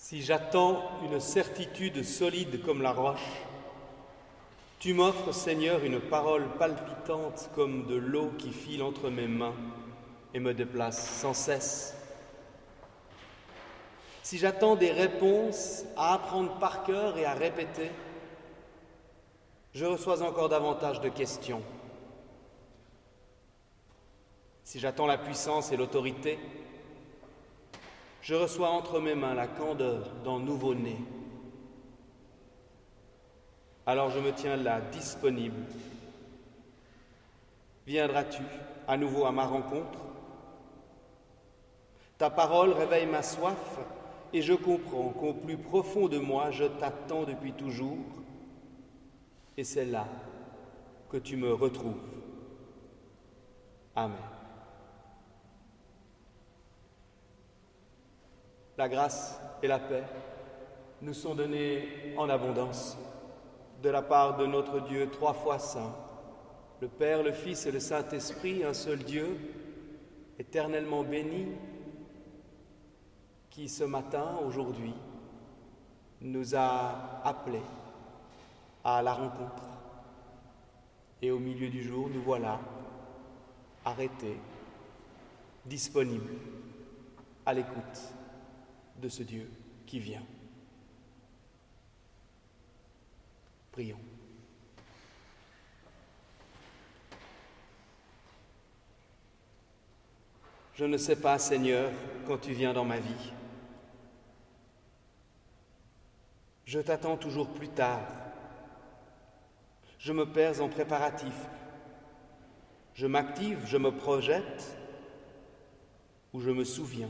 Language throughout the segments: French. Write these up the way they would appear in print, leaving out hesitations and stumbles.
Si j'attends une certitude solide comme la roche, tu m'offres, Seigneur, une parole palpitante comme de l'eau qui file entre mes mains et me déplace sans cesse. Si j'attends des réponses à apprendre par cœur et à répéter, je reçois encore davantage de questions. Si j'attends la puissance et l'autorité, je reçois entre mes mains la candeur d'un nouveau-né. Alors je me tiens là, disponible. Viendras-tu à nouveau à ma rencontre? Ta parole réveille ma soif et je comprends qu'au plus profond de moi, je t'attends depuis toujours et c'est là que tu me retrouves. Amen. La grâce et la paix nous sont données en abondance de la part de notre Dieu trois fois saint, le Père, le Fils et le Saint-Esprit, un seul Dieu, éternellement béni, qui ce matin, aujourd'hui, nous a appelés à la rencontre. Et au milieu du jour, nous voilà arrêtés, disponibles, à l'écoute de ce Dieu qui vient. Prions. Je ne sais pas, Seigneur, quand tu viens dans ma vie. Je t'attends toujours plus tard. Je me perds en préparatifs. Je m'active, je me projette, ou je me souviens.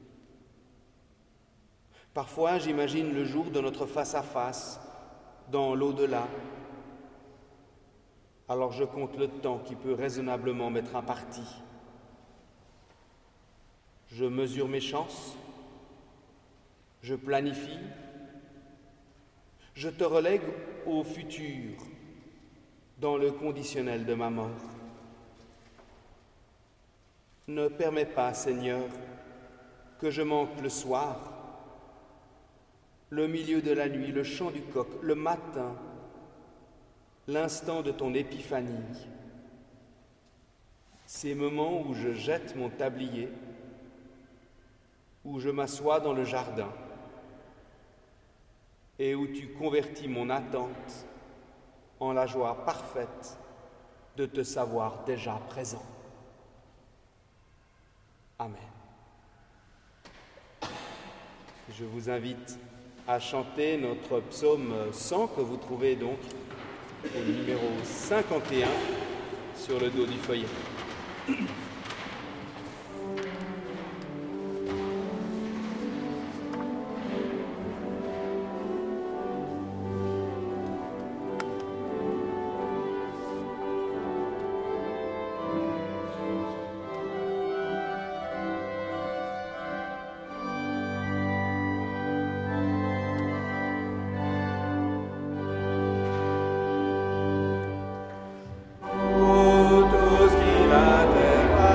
Parfois, j'imagine le jour de notre face-à-face, dans l'au-delà. Alors je compte le temps qui peut raisonnablement m'être imparti. Je mesure mes chances, je planifie, je te relègue au futur, dans le conditionnel de ma mort. Ne permets pas, Seigneur, que je manque le soir, le milieu de la nuit, le chant du coq, le matin, l'instant de ton épiphanie, ces moments où je jette mon tablier, où je m'assois dans le jardin et où tu convertis mon attente en la joie parfaite de te savoir déjà présent. Amen. Je vous invite à chanter notre psaume 100 que vous trouvez donc au numéro 51 sur le dos du feuillet. Tous qui la terre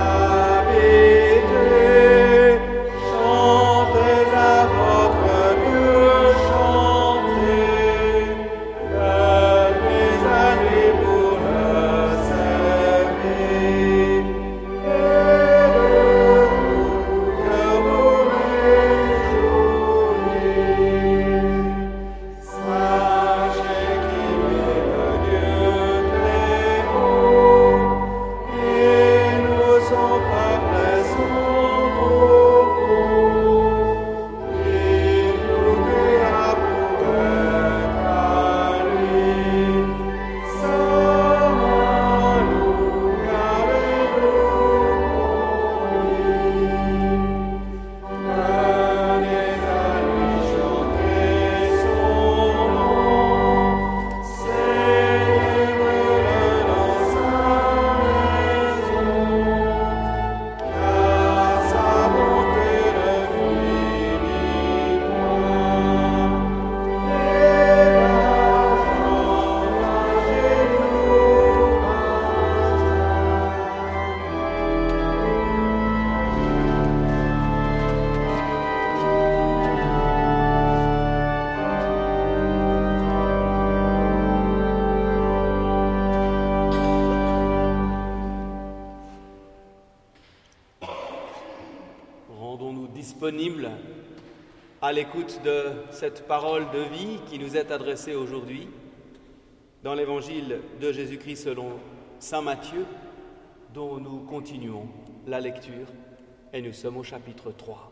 disponibles à l'écoute de cette parole de vie qui nous est adressée aujourd'hui dans l'évangile de Jésus-Christ selon saint Matthieu, dont nous continuons la lecture, et nous sommes au chapitre 3.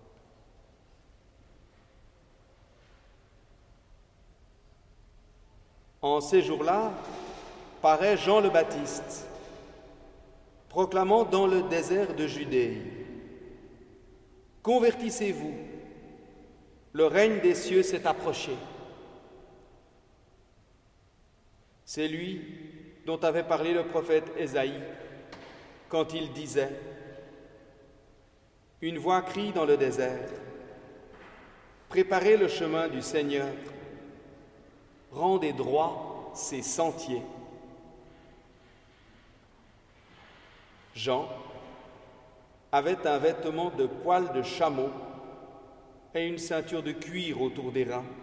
En ces jours-là, paraît Jean le Baptiste, proclamant dans le désert de Judée: « Convertissez-vous, le règne des cieux s'est approché. » C'est lui dont avait parlé le prophète Ésaïe quand il disait: « Une voix crie dans le désert, préparez le chemin du Seigneur, rendez droits ses sentiers. » Jean avait un vêtement de poil de chameau et une ceinture de cuir autour des reins.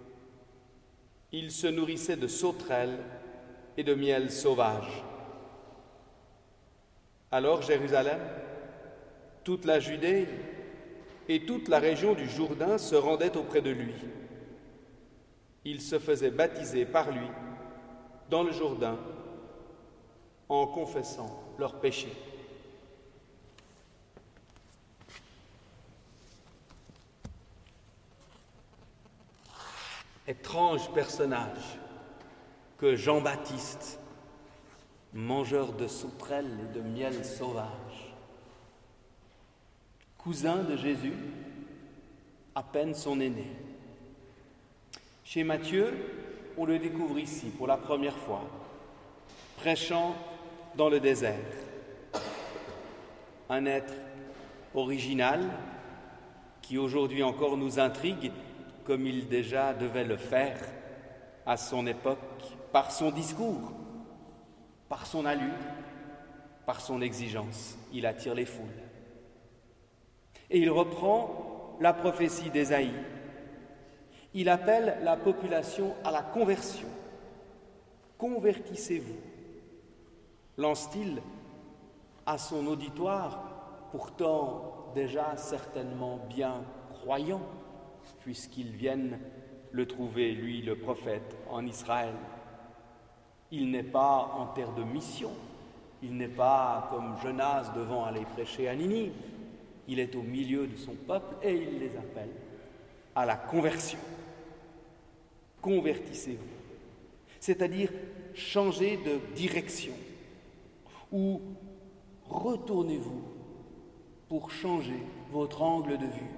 Il se nourrissait de sauterelles et de miel sauvage. Alors Jérusalem, toute la Judée et toute la région du Jourdain se rendaient auprès de lui. Ils se faisaient baptiser par lui dans le Jourdain en confessant leurs péchés. Étrange personnage que Jean-Baptiste, mangeur de sauterelles et de miel sauvage, cousin de Jésus, à peine son aîné. Chez Matthieu, on le découvre ici pour la première fois, prêchant dans le désert. Un être original qui aujourd'hui encore nous intrigue comme il déjà devait le faire à son époque, par son discours, par son allure, par son exigence. Il attire les foules. Et il reprend la prophétie d'Ésaïe. Il appelle la population à la conversion. Convertissez-vous, lance-t-il à son auditoire, pourtant déjà certainement bien croyant, puisqu'ils viennent le trouver, lui, le prophète, en Israël. Il n'est pas en terre de mission, il n'est pas comme Jonas devant aller prêcher à Ninive. Il est au milieu de son peuple et il les appelle à la conversion. Convertissez-vous, c'est-à-dire changez de direction ou retournez-vous pour changer votre angle de vue,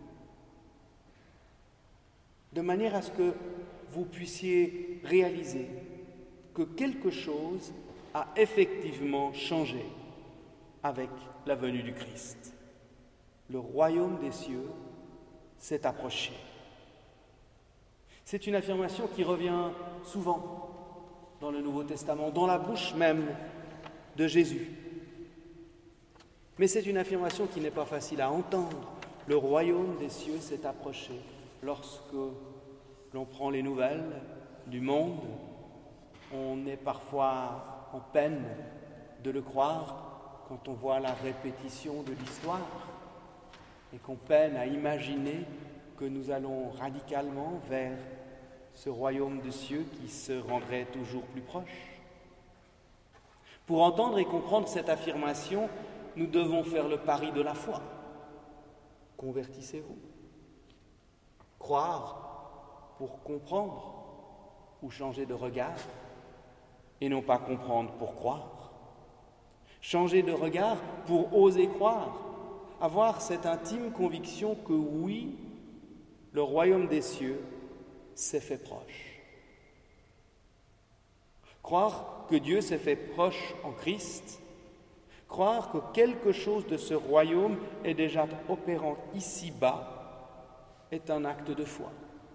de manière à ce que vous puissiez réaliser que quelque chose a effectivement changé avec la venue du Christ. Le royaume des cieux s'est approché. C'est une affirmation qui revient souvent dans le Nouveau Testament, dans la bouche même de Jésus. Mais c'est une affirmation qui n'est pas facile à entendre. Le royaume des cieux s'est approché. Lorsque l'on prend les nouvelles du monde, on est parfois en peine de le croire quand on voit la répétition de l'histoire et qu'on peine à imaginer que nous allons radicalement vers ce royaume des cieux qui se rendrait toujours plus proche. Pour entendre et comprendre cette affirmation, nous devons faire le pari de la foi. Convertissez-vous. Croire pour comprendre ou changer de regard, et non pas comprendre pour croire. Changer de regard pour oser croire, avoir cette intime conviction que oui, le royaume des cieux s'est fait proche. Croire que Dieu s'est fait proche en Christ, croire que quelque chose de ce royaume est déjà opérant ici-bas, est un acte de foi.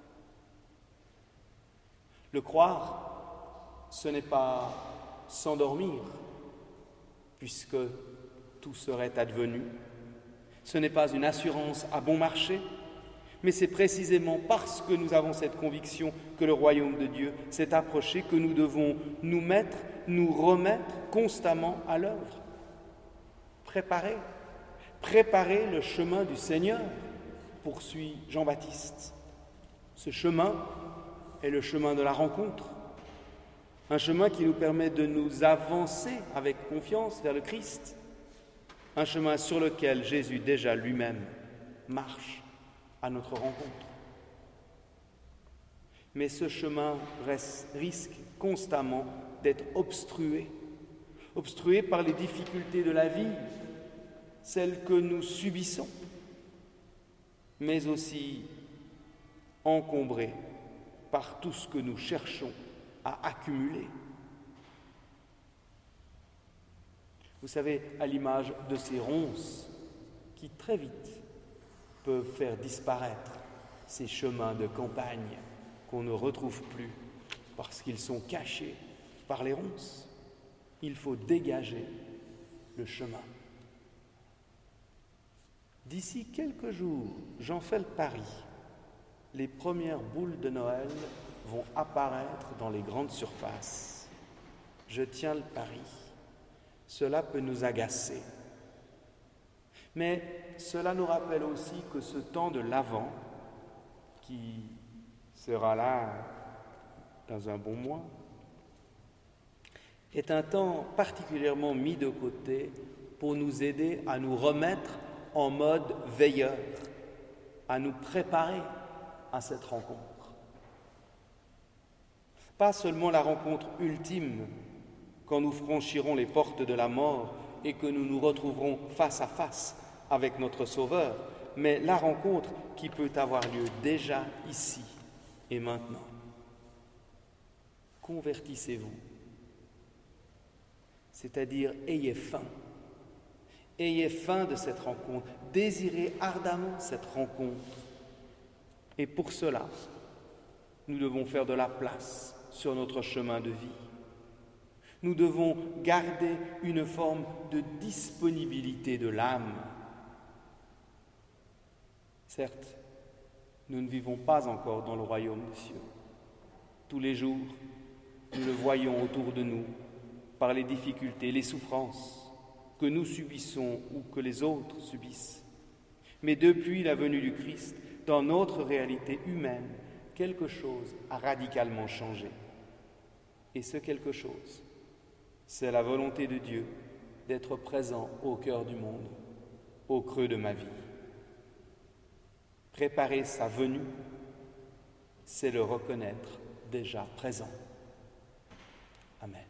Le croire, ce n'est pas s'endormir, puisque tout serait advenu. Ce n'est pas une assurance à bon marché, mais c'est précisément parce que nous avons cette conviction que le royaume de Dieu s'est approché que nous devons nous remettre constamment à l'œuvre. Préparer préparer le chemin du Seigneur, poursuit Jean-Baptiste. Ce chemin est le chemin de la rencontre, un chemin qui nous permet de nous avancer avec confiance vers le Christ, un chemin sur lequel Jésus déjà lui-même marche à notre rencontre. Mais ce chemin risque constamment d'être obstrué par les difficultés de la vie, celles que nous subissons, mais aussi encombré par tout ce que nous cherchons à accumuler. Vous savez, à l'image de ces ronces qui très vite peuvent faire disparaître ces chemins de campagne qu'on ne retrouve plus parce qu'ils sont cachés par les ronces. Il faut dégager le chemin. D'ici quelques jours, j'en fais le pari, les premières boules de Noël vont apparaître dans les grandes surfaces. Je tiens le pari. Cela peut nous agacer. Mais cela nous rappelle aussi que ce temps de l'Avent, qui sera là dans un bon mois, est un temps particulièrement mis de côté pour nous aider à nous remettre en mode veilleur, à nous préparer à cette rencontre. Pas seulement la rencontre ultime, quand nous franchirons les portes de la mort et que nous nous retrouverons face à face avec notre Sauveur, mais la rencontre qui peut avoir lieu déjà ici et maintenant. Convertissez-vous, c'est-à-dire ayez faim. Ayez faim de cette rencontre, désirez ardemment cette rencontre. Et pour cela, nous devons faire de la place sur notre chemin de vie. Nous devons garder une forme de disponibilité de l'âme. Certes, nous ne vivons pas encore dans le royaume des cieux. Tous les jours, nous le voyons autour de nous par les difficultés, les souffrances que nous subissons ou que les autres subissent. Mais depuis la venue du Christ, dans notre réalité humaine, quelque chose a radicalement changé. Et ce quelque chose, c'est la volonté de Dieu d'être présent au cœur du monde, au creux de ma vie. Préparer sa venue, c'est le reconnaître déjà présent. Amen.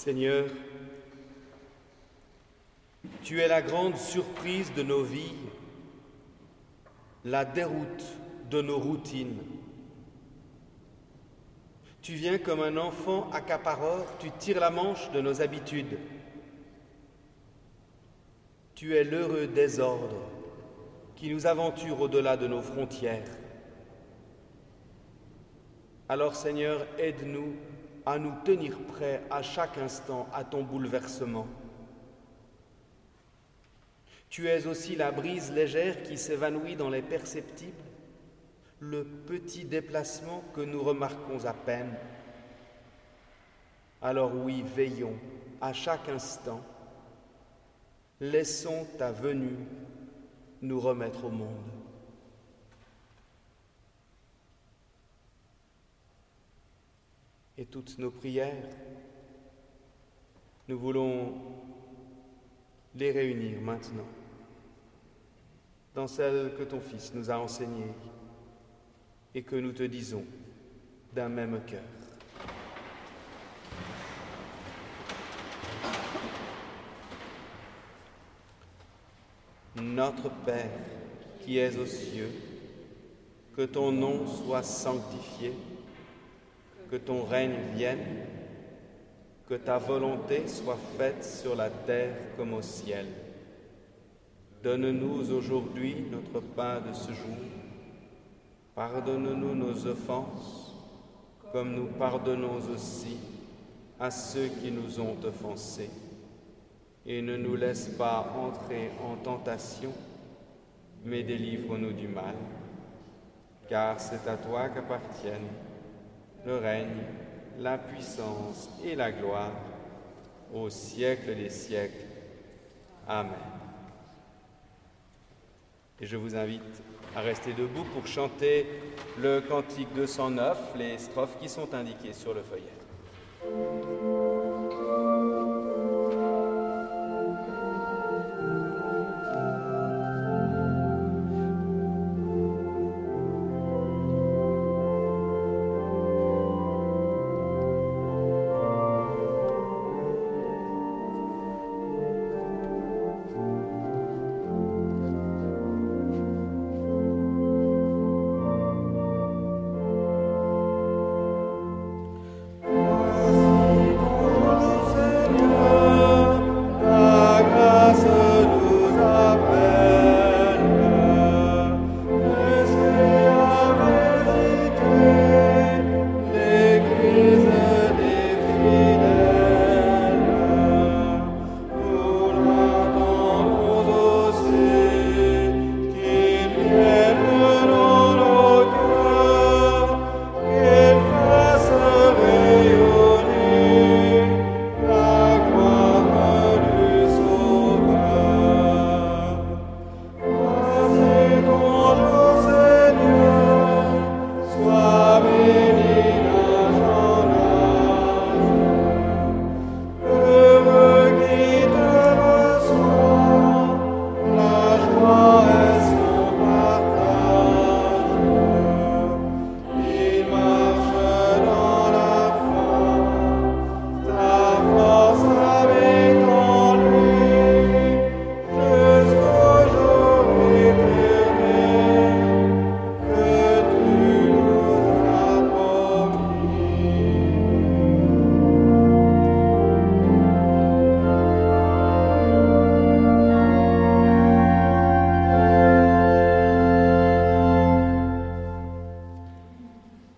Seigneur, tu es la grande surprise de nos vies, la déroute de nos routines. Tu viens comme un enfant accapareur, tu tires la manche de nos habitudes. Tu es l'heureux désordre qui nous aventure au-delà de nos frontières. Alors Seigneur, aide-nous à nous tenir prêts à chaque instant à ton bouleversement. Tu es aussi la brise légère qui s'évanouit dans les perceptibles, le petit déplacement que nous remarquons à peine. Alors oui, veillons à chaque instant. Laissons ta venue nous remettre au monde. Et toutes nos prières, nous voulons les réunir maintenant dans celles que ton Fils nous a enseignées et que nous te disons d'un même cœur. Notre Père qui es aux cieux, que ton nom soit sanctifié, que ton règne vienne, que ta volonté soit faite sur la terre comme au ciel. Donne-nous aujourd'hui notre pain de ce jour. Pardonne-nous nos offenses, comme nous pardonnons aussi à ceux qui nous ont offensés. Et ne nous laisse pas entrer en tentation, mais délivre-nous du mal. Car c'est à toi qu'appartiennent le règne, la puissance et la gloire, au siècle des siècles. Amen. Et je vous invite à rester debout pour chanter le cantique 209, les strophes qui sont indiquées sur le feuillet.